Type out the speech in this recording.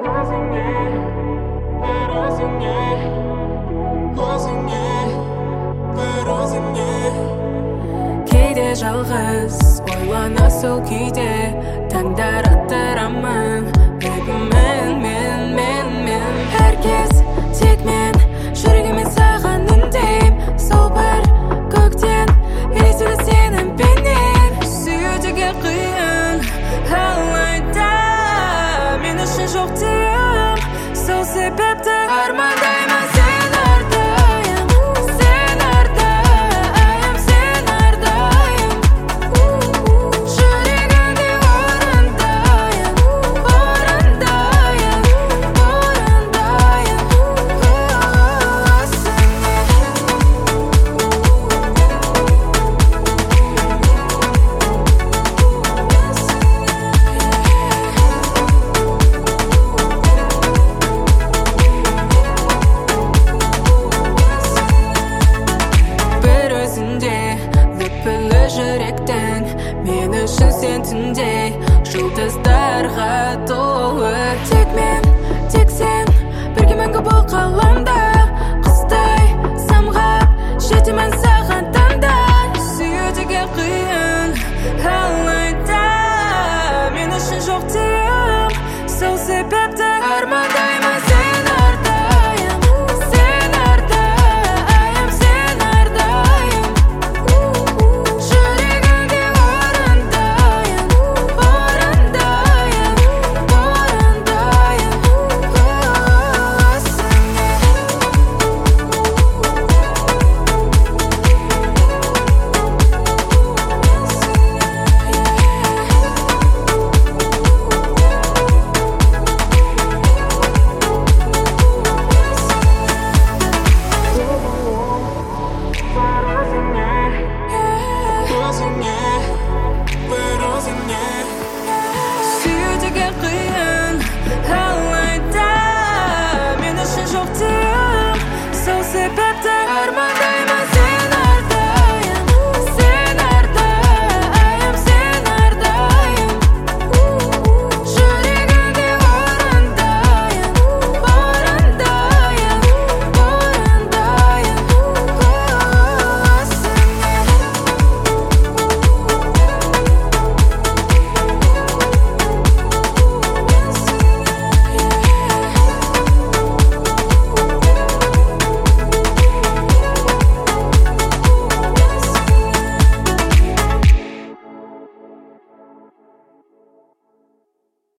кейде жалғыз ойлана сол күйде таңдар аттырамын мен әркез тек мен жүрегімен саған үндейм сол бір көктен елеседі сенің бейнең сүюдегі қиын алайда мен үшін жоқ деймін сол себепті армандаймын сен әрдайым сен әрдайым сен әрдайым жүрегіңде орындайын бір өзіңде лүпілі жүректің мен үшін сен түнде жұлдыздарға толы тек мен тек сен бірге мәңгі бұл ғаламда құстай самғап жетемін саған таңда сүюдегі қиын алайда мен үшін жоқ деймін сол себепті